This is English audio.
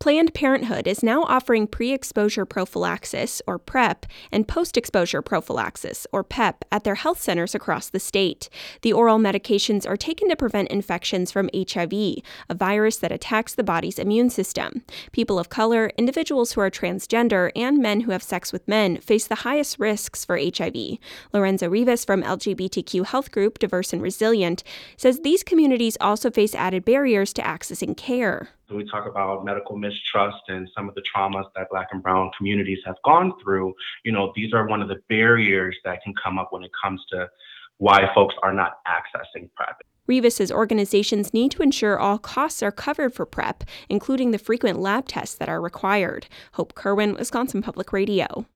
Planned Parenthood is now offering pre-exposure prophylaxis, or PrEP, and post-exposure prophylaxis, or PEP, at their health centers across the state. The oral medications are taken to prevent infections from HIV, a virus that attacks the body's immune system. People of color, individuals who are transgender, and men who have sex with men face the highest risks for HIV. Lorenzo Rivas from LGBTQ health group Diverse and Resilient says these communities also face added barriers to accessing care. We talk about medical mistrust and some of the traumas that Black and Brown communities have gone through. These are one of the barriers that can come up when it comes to why folks are not accessing PrEP. Rivas says organizations need to ensure all costs are covered for PrEP, including the frequent lab tests that are required. Hope Kerwin, Wisconsin Public Radio.